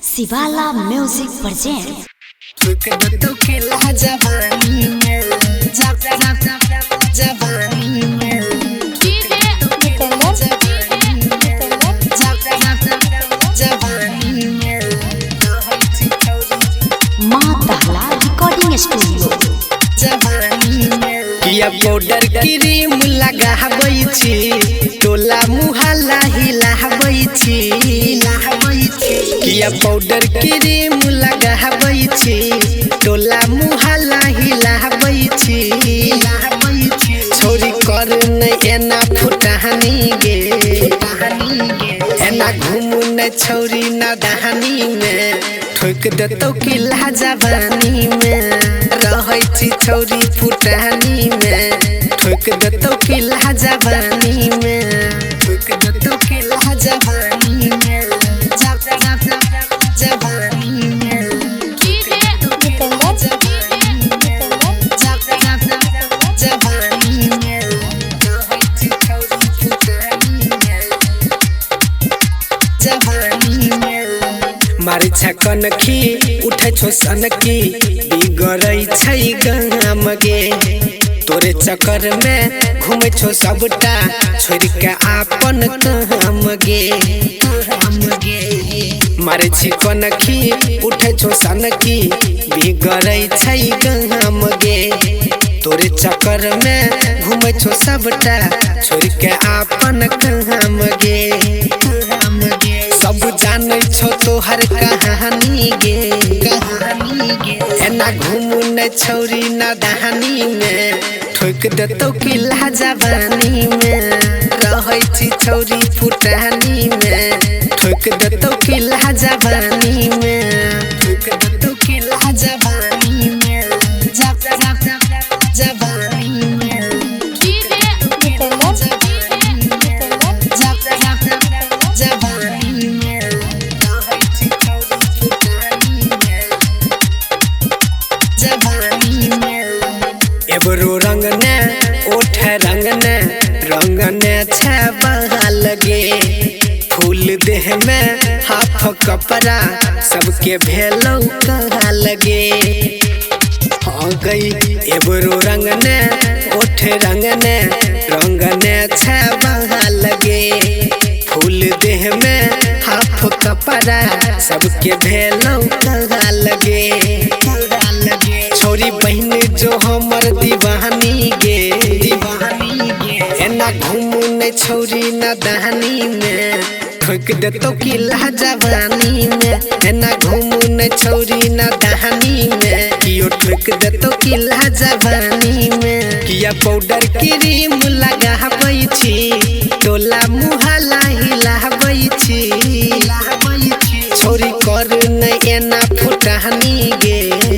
शिवाला music present माँ तहला रिकॉर्डिंग स्टूडियो। किया पाउडर क्रीम लगाबै छी, टोला मुहल्ला हिलाबै छी। किया पाउडर क्रीम लगाबै छी, टोला मुहल्ला हिलाबै छी। छोरी कर नै एना फुटानी गे, एना घुमू नै छोरी ना दहानी में। ठोक देतौ किला जवानी में, रहै छी छोरी फुटानी में। ठोक देतौ किला जवानी में, ठोक देतौ किला जवानी में, जवानी में। मारे छकन की उठे छो सनकी, बिगड़ै छै गाम गे। तोरे चक्कर में घूमे छो सबटा, छोड़ के आपन काम गे। मारे छिकन की उठे छो सनकी, बिगड़ै छै गाम गे। तोरे चक्कर में घूमे छो सबटा, छोड़ के आपन काम गे। सब जानै छो तोहर कहानी गे, एना घुमू नै छोरी ना दहानी में। ठोक देतौ किला जवानी में, रहै छी छोरी फुटानी में। ठोक देतौ किला जवानी में, ठोक देतौ किला जवानी में, जवानी में। एबरो रंग ने ओठ रंग ने छबा लगे। फूल देह में हाथ कपड़ा, सबके भेलौ कहा लगे। हो गई एबरो रंग ने ओठ रंग ने छबा लगे। फूल देह में हाथ कपड़ा, सबके भेलौ कहा लगे। छोरी बहन जो हमर दीवानी गे, एना घुमू नै छोरी ना दहानी में। ठोक देतौ किला जवानी में, एना घुमू नै छोरी ना दहानी में। कियो ठोक देतौ किला जवानी में। किया पाउडर क्रीम लगाबै छी, टोला मुहल्ला हिलाबै छी। छोरी कर नै एना फुटानी गे,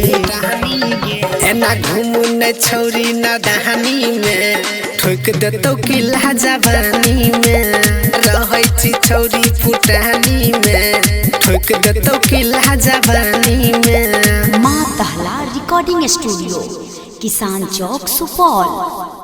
एना घुमू नै छोरी ना दहानी में। ठोक देतौ किला जवानी में, रहै छी छोरी फुटानी में। ठोक देतौ किला जवानी में। माँ तहला रिकॉर्डिंग स्टूडियो, किसान चौक सुपौल।